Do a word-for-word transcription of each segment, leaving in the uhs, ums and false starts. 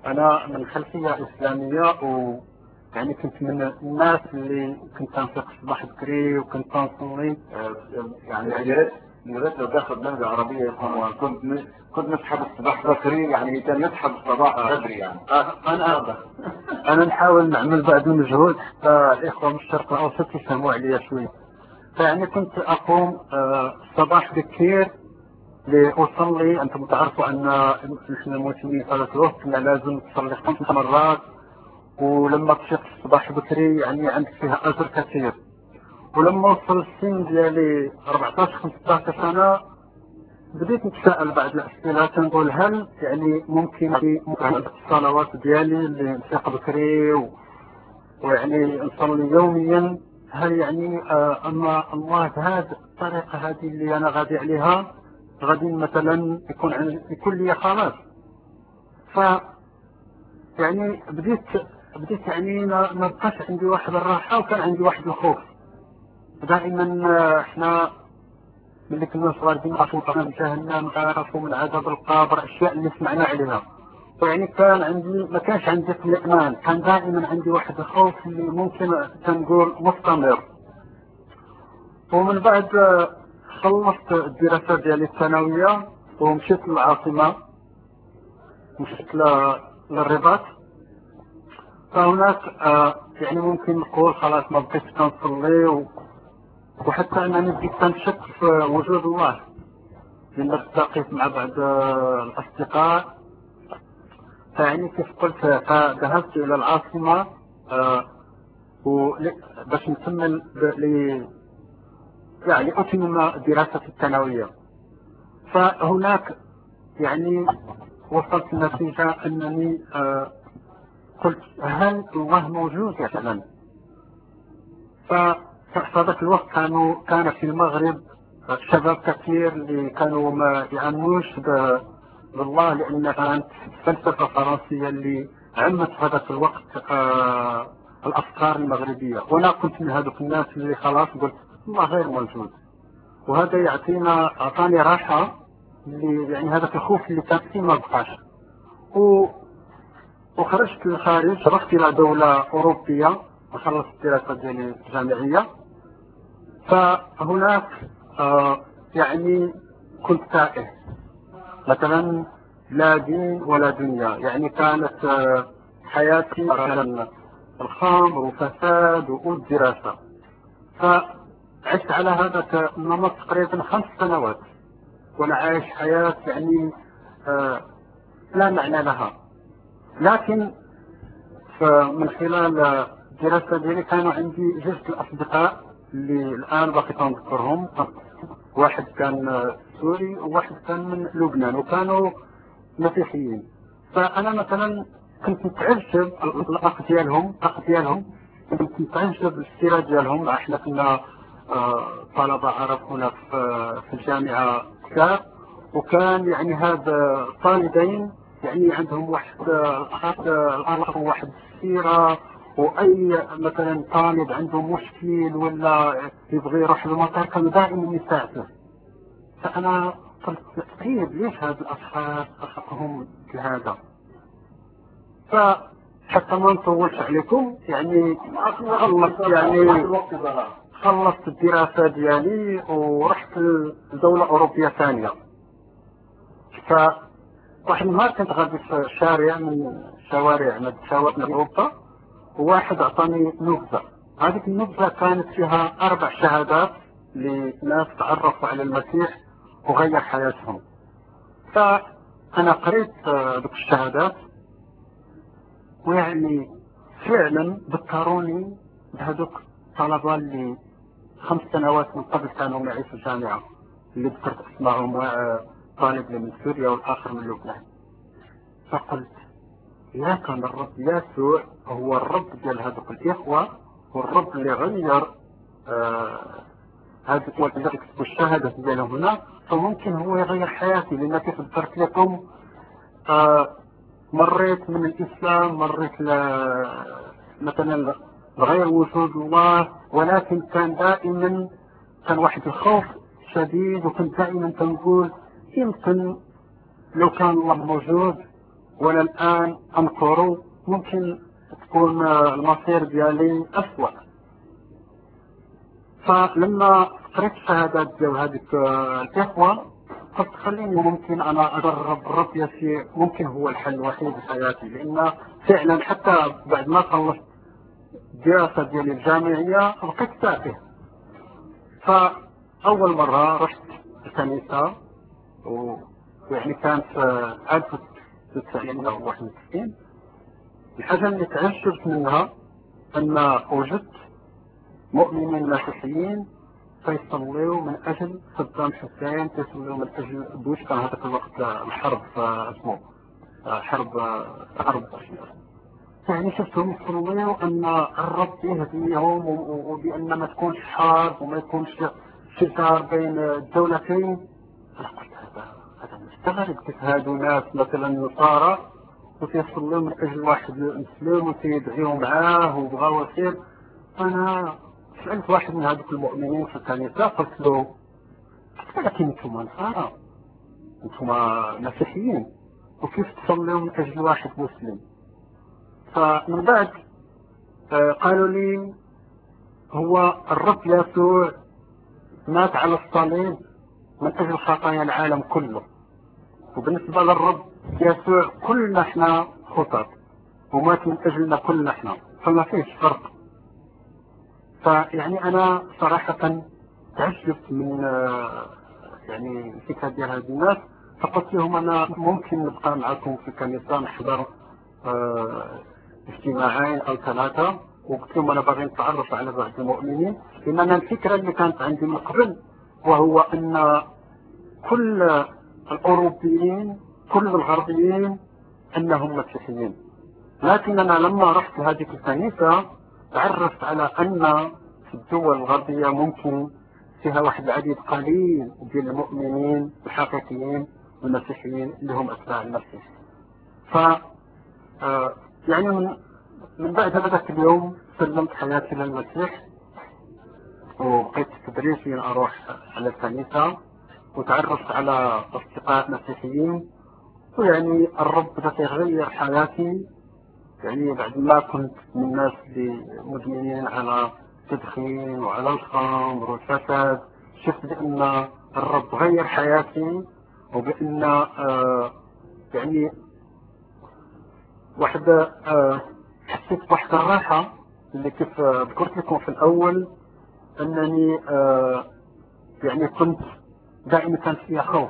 أنا من خلفية إسلامية، و يعني كنت من الناس اللي كنت أنفق الصباح بكري وكنت نصلي. يعني يا ريت يا ريت لو تاخذ لهجة عربية يفهموها. كنت كنت نسحب الصباح بكري، يعني كان نسحب الصباح بدري يعني. أنا أنا نحاول نعمل بعض المجهود حتى الإخوة من الشرق الأوسط يفهموا عليا شوية. فيعني كنت أقوم الصباح بكير لأصلي. أنتم تعرفوا أن نحن المسلمين صلاة الوقت لازم تصلي خمس مرات، ولما تفيق الصباح بكري يعني عندك فيها أجر كثير. ولما وصل السن ديالي أربعطاش خمسطاش سنة بديت نتساءل بعض الأسئلة، كنقول هل يعني ممكن ممكن الصلوات ديالي اللي نفيق بكري و... ويعني نصلي يوميا، هل يعني آه أما الله بهذه الطريقة هذه اللي أنا غادي عليها غادي مثلا يكون عندي يكون لي خلاص؟ ف يعني بديت بديت يعني ما بقاش عندي واحد الراحة، وكان عندي واحد الخوف. دائما احنا ملي كنا صغارين نخافوا من جهنم، نخافوا من عذاب القبر، اشياء اللي سمعنا عليها. ويعني كان عندي ما كانش عندي اطمئنان، كان دائما عندي واحد الخوف اللي ممكن تنقول مستمر. ومن بعد خلصت الدراسة ديالي الثانوية ومشيت للعاصمة، مشيت للرباط. فهناك آه يعني ممكن نقول خلاص ما بقيتش كنصلي، و... وحتى انني بديت كنشك في وجود الله. لما التقيت مع بعض آه الاصدقاء، فيعني كيف قلت فذهبت الى العاصمة آه باش نكمل ل يعني اتمم دراستي الثانوية. فهناك يعني وصلت النتيجة انني آه قلت هل الله موجود فعلا؟ ففي ذاك الوقت كانوا كان في المغرب شباب كثير اللي كانوا ما يأمنوش بالله، لأن كانت الفلسفة الفرنسية اللي عمت في ذاك الوقت آه الأفكار المغربية. وأنا كنت من هذوك الناس اللي خلاص قلت الله غير موجود. وهذا يعطينا أعطاني راحة، اللي يعني هذاك الخوف اللي كان فيه ما بقاش. و وخرجت للخارج، رحت إلى دولة أوروبية وخلصت الدراسة ديالي الجامعية. فهناك آه يعني كنت تائه، مثلا لا دين ولا دنيا. يعني كانت آه حياتي مثلا الخمر وفساد والدراسة. فعشت على هذا النمط تقريبا خمس سنوات، وأنا عايش حياة يعني آه لا معنى لها. لكن فمن خلال الدراسة ديالي كانوا عندي جوج الأصدقاء اللي الآن باقي نذكرهم. واحد كان سوري وواحد كان من لبنان، وكانوا مسيحيين. فأنا مثلا كنت متعجب الأخ ديالهم الأخ ديالهم كنت متعجب بالسيرة ديالهم. احنا كنا طلبة عرب هنا في الجامعة كتاب، وكان يعني هذا طالبين يعني عندهم واحد الأخ واحد السيرة. وأي مثلا طالب عنده مشكل ولا يبغي يروح للمطار كانوا دائما يساعدوه. فأنا قلت طيب ليش هذا الأشخاص أخذهم لهذا؟ فحتى ما نطولش عليكم يعني خلصت يعني خلصت الدراسة ديالي ورحت لدولة أوروبية ثانية. فواحد النهار كنت غادي في شارع من شوارع من شوارع أوروبا، وواحد أعطاني نبذة. هذه النبذة كانت فيها أربع شهادات لناس تعرفوا على المسيح وغير حياتهم. فأنا قريت ذوك الشهادات، ويعني فعلا ذكروني بهذوك الطلبة اللي خمس سنوات من قبل كانوا معي في الجامعة، اللي ذكرت اسمائهم، طالب من سوريا والآخر من لبنان. فقلت يا كان الرب يسوع هو الرب ديال هذوك الإخوة، والرب اللي غير هذوك آه اللي كتبوا الشهادة ديالهم هنا، فممكن هو يغير حياتي. لأن كيف ذكرت لكم آه مريت من الإسلام، مريت مثلا غير وجود الله، ولكن كان دائما كان واحد الخوف شديد، وكنت دائما تنقول يمكن لو كان الله موجود وانا الان انكر ممكن تكون المصير ديالي اسوأ. فلما قريت الشهادات ديال هذيك الاخوه قلت خليني ممكن انا اجرب الرقيه في ممكن هو الحل الوحيد في حياتي، لان فعلا حتى بعد ما خلصت الدراسه ديالي الجامعيه بقيت تافه. فاول مره رحت الكنيسه ويعني كانت ألف وتسعمائة وواحد وتسعين. الحاجه اللي تعجبت منها ان وجدت مؤمنين مسيحيين فيصلوا من اجل صدام حسين، فيصلوا من اجل بوش. كان هذاك الوقت الحرب اسمه حرب حرب يعني شفتهم يصلوا ان الرب يهديهم وبان ما تكونش حرب وما يكونش شتار بين الدولتين. انا قلت هذا هذا مستغرب، كيف هادو ناس مثلا نصارى وتيصلوا من اجل واحد مسلم وتيدعيو معاه وبغاو يصير. انا سألت واحد من هذوك المؤمنين في الكنيسة قلت له لكن انتم نصارى، انتم مسيحيين، وكيف تصلوا من اجل واحد مسلم؟ فمن بعد قالوا لي هو الرب يسوع مات على الصليب من اجل خطايا العالم كله، وبالنسبة للرب يسوع كلنا احنا خطاة ومات من اجلنا كلنا احنا، فما فيش فرق. فيعني انا صراحة تعجبت من يعني الفكرة ديال هاد الناس، فقلت لهم انا ممكن نبقى معكم في الكنيسة نحضر اجتماعين او ثلاثة، وقلت لهم انا باغي نتعرف على بعض المؤمنين، لان انا الفكرة اللي كانت عندي من قبل وهو ان كل الاوروبيين كل الغربيين انهم مسيحيين. لكن انا لما رحت هذه الكنيسة تعرفت على ان في الدول الغربية ممكن فيها واحد العديد قليل ديال المؤمنين الحقيقيين المسيحيين اللي هم اتباع المسيح. ف آه يعني من, من بعد هذاك اليوم سلمت حياتي للمسيح، وبقيت تدريجيا اروح على الكنيسة وتعرفت على اصدقاء مسيحيين، ويعني الرب بدا يغير حياتي. يعني بعد ما كنت من الناس اللي مدمنين على التدخين وعلى الخمر والفساد، شفت بان الرب غير حياتي، وبان آه يعني واحد آه حسيت بواحد الراحة اللي كيف ذكرت لكم في الاول انني آه يعني كنت دائما كان فيها خوف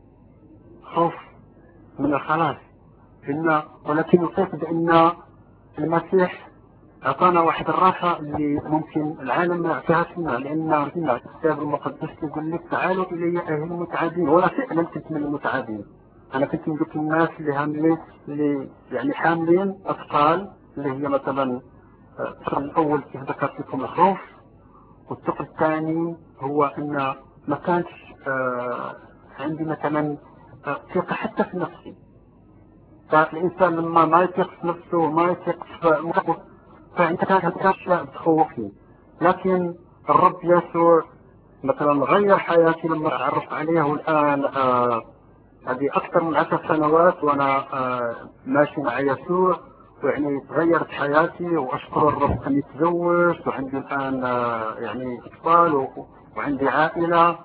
خوف من الخلاص، إن ولكن لقيت بأن المسيح أعطانا واحد الراحة اللي ممكن العالم ما يعطيهاش لنا، لأن الكتاب المقدس يقول لك تعالوا إلي أيها المتعبين، وأنا فعلا كنت من المتعبين. أنا كنت من ذوك الناس اللي هاملين اللي يعني حاملين أثقال، اللي هي مثلا الثقل الأول كيف ذكرت لكم الخوف، والثقل الثاني هو أن ما كانش آه عندي مثلا ثقة حتى في نفسي. فالإنسان لما ما يثق في نفسه وما يثق في مخه فأنت كانت أشياء تخوفني. لكن الرب يسوع مثلا غير حياتي لما تعرفت عليه، والآن آه هذه أكثر من عشر سنوات وأنا آه ماشي مع يسوع، ويعني تغيرت حياتي وأشكر الرب أني تزوجت وعندي الآن آه يعني أطفال وعندي عائلة،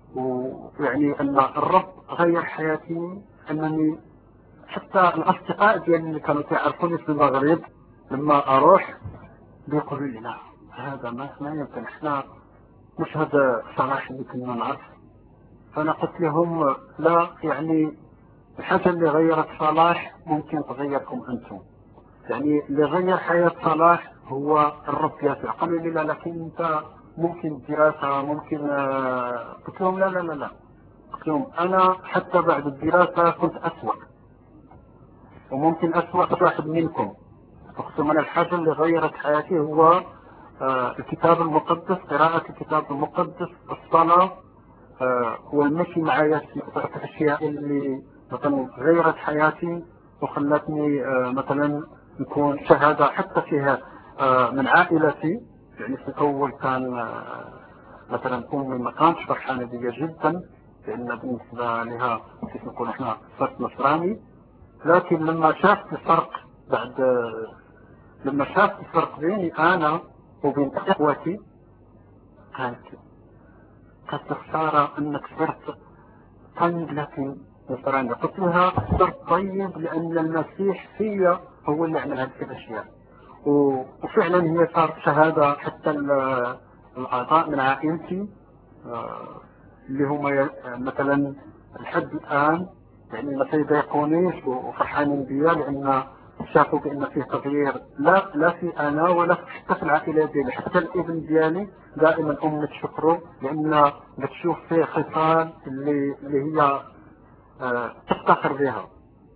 ويعني أن الرب غير حياتي. أنني حتى الأصدقاء ديالي اللي كانوا يعرفوني في المغرب لما أروح بيقولوا لي لا هذا ما ما يمكن، احنا مش هذا صلاح اللي كنا نعرف. فأنا قلت لهم لا، يعني الحاجة اللي غيرت صلاح ممكن تغيركم أنتم، يعني اللي غير حياة صلاح هو الرب يسوع. قالوا لي لا لكن أنت ممكن الدراسة ممكن آه. قلت لهم لا لا لا لا قلت لهم أنا حتى بعد الدراسة كنت أسوأ، وممكن أسوأ واحد منكم. قلت لهم أنا الحاجة اللي غيرت حياتي هو آه الكتاب المقدس، قراءة الكتاب المقدس، الصلاة آه والمشي مع يسوع، الأشياء اللي مثلا غيرت حياتي وخلتني آه مثلا نكون شهادة حتى فيها آه من عائلتي. يعني في الأول كان آه مثلا أمي ما كانتش فرحانة بيا جدا، لأن بالنسبة لها كيف نقول احنا صرت نصراني، لكن لما شافت الفرق بعد لما شافت الفرق بيني انا وبين اخوتي كانت كانت خسارة انك صرت طيب. لكن مثلا قلت لها صرت طيب لان المسيح فيا هو اللي عمل هذه الاشياء. وفعلا هي صارت شهادة حتى الاعضاء من عائلتي اللي هم مثلا لحد الان يعني ما يضايقونيش وفرحانين بيا لان شافوا بان فيه تغيير لا لا في انا ولا حتى في العائله ديالي. حتى الابن ديالي دائما امي تشكره لان بتشوف فيه خصال اللي اللي هي آه تفتخر بها.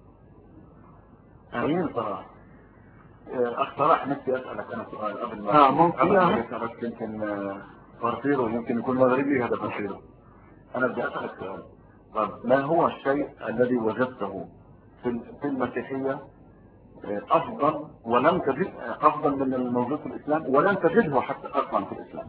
امين صراحه. اخ صلاح نفسي اسالك انا سؤال قبل ما اه ممكن قبل ما اسالك يمكن فرطيره يمكن يكون مغربي هذا فرطيره. انا بدي اسالك سؤال. طب ما هو الشيء الذي وجدته في المسيحيه افضل ولم تجد افضل من الموجود في الاسلام ولم تجده حتى اصلا في الاسلام؟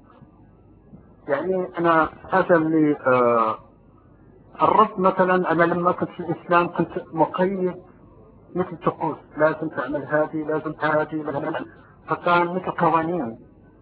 يعني انا هذا اللي آه الرب مثلا انا لما كنت في الاسلام كنت مقيد مثل طقوس، لازم تعمل هذه لازم هذه لازم، فكان مثل قوانين.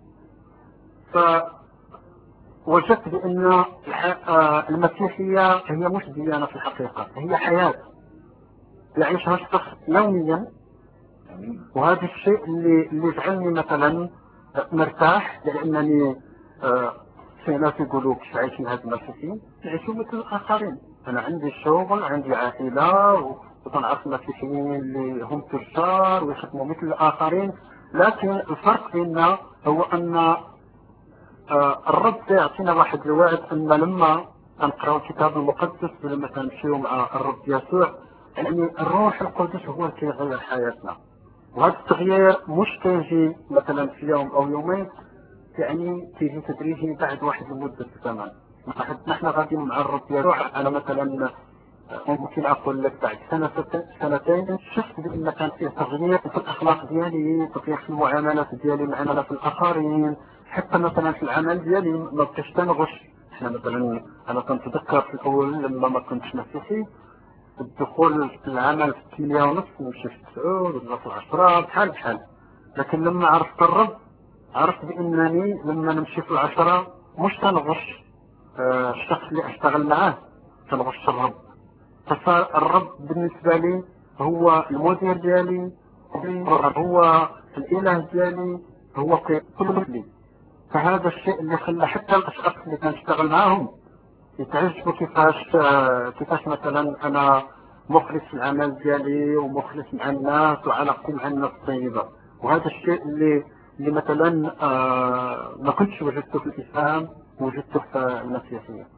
فوجدت بان المسيحيه هي مش ديانه في الحقيقه، هي حياه يعيشها الشخص يوميا. وهذا الشيء اللي اللي جعلني مثلا مرتاح لانني آه في ناس يقولوا كيف عايشين هاد المسيحيين؟ يعيشوا مثل الاخرين. انا عندي شغل، عندي عائله، وتنعرف المسيحيين اللي هم تجار ويخدموا مثل الاخرين. لكن الفرق بيننا هو ان آه الرب يعطينا واحد الوعد ان لما نقراو الكتاب المقدس ولما نمشيو مع الرب يسوع يعني الروح القدس هو اللي كيغير حياتنا. وهذا التغيير مش كيجي مثلا في يوم او يومين، يعني تيجي تدريجي بعد واحد المدة زمان. نحن غاديين مع الرب يسوع. انا مثلا ممكن اقول لك بعد سنة سنتين شفت بان كان فيه تغيير في الاخلاق ديالي، تغيير في المعاملات ديالي مع في الاخرين، حتى مثلا في العمل ديالي ما بقيتش تنغش. احنا مثلا انا كنت اتذكر في الاول لما ما كنتش مسيحي الدخول في العمل في ثمانية ونص نمشي في تسعود ولا في العشرة بحال بحال. لكن لما عرفت الرب عرفت بانني لما نمشي في العشرة مش تنغش آه الشخص اللي اشتغل معاه، تنغش الرب. فصار الرب بالنسبة لي هو المدير ديالي، هو الاله ديالي، هو كل مثلي. فهذا الشيء اللي خلى حتى الاشخاص اللي كنشتغل معاهم يتعجبوا كيفاش آه كيفاش مثلا انا مخلص في العمل ديالي ومخلص مع الناس وعلاقتي مع الناس طيبة. وهذا الشيء اللي اللي مثلا آه ما كنتش وجدته في الاسلام وجدته في المسيحية.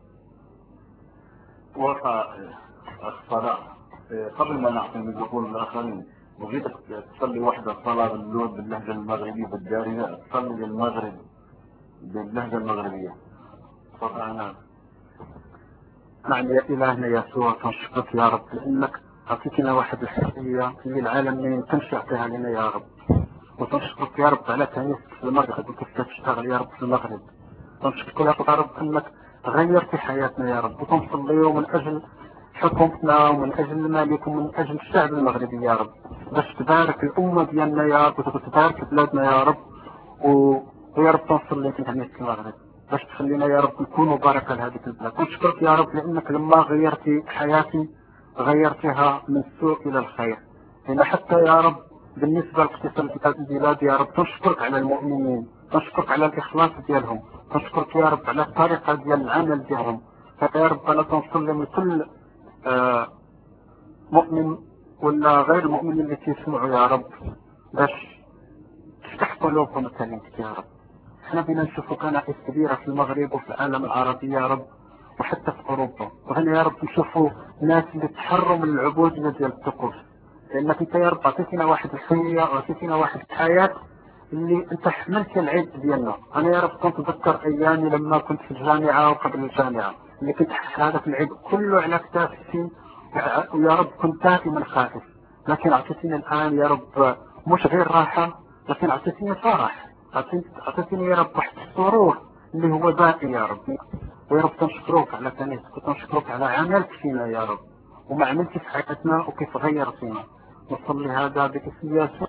وقع الصلاة قبل ما نعطي الميكروفون للآخرين وجدت تصلي وحدة صلاة باللغة باللهجة المغربية بالدارجة، تصلي للمغرب باللهجة المغربية. طبعا نعم يا إلهنا يسوع نشكرك يا رب لأنك أعطيتنا واحد الحرية اللي العالم ما يمكنش يعطيها لنا يا رب. وتنشكرك يا رب على كنيستك في المغرب وكيف تشتغل يا رب في المغرب. تنشكرك يا رب أنك غيرت حياتنا يا رب، وتنصلي من أجل حكومتنا ومن أجل الملك ومن أجل الشعب المغربي يا رب، باش تبارك الأمة ديالنا يا رب وتبارك بلادنا يا رب. ويا رب تنصلي في كنيسة المغرب باش تخلينا يا رب نكونوا بركة لهذه البلاد. نشكرك يا رب لأنك لما غيرتي حياتي غيرتها من السوء إلى الخير. لأن حتى يا رب بالنسبة لاقتصاد البلاد يا رب تنشكرك على المؤمنين، تنشكرك على الإخلاص ديالهم، تنشكرك يا رب على الطريقة ديال العمل ديالهم. فيا رب أنا تنصلي من كل آه مؤمن ولا غير المؤمن اللي تسمعوا يا رب باش تفتح قلوبهم الكلمة يا رب. احنا بينا نشوفوا كنائس كبيرة في المغرب وفي العالم العربي يا رب وحتى في اوروبا، وهنا يا رب نشوفوا ناس اللي تحروا من العبودية ديال الطقوس. لانك انت يا رب عطيتنا واحد الحرية وعطيتنا واحد الحياة اللي انت حملت العيد ديالنا. انا يا رب كنت اتذكر ايامي لما كنت في الجامعة وقبل الجامعة اللي كنت هذا العيد كله على كتافي، ويا رب كنت دائما خائف. لكن اعطيتني الان يا رب مش غير راحة لكن اعطيتني فرح، اعطيتني يا رب واحد السرور اللي هو دائم يا رب. ويا رب تنشكروك على كنيستك وتنشكروك على عملك فينا يا رب. وما عملتش في حياتنا وكيف غير فينا. نصلي هذا باسم يسوع.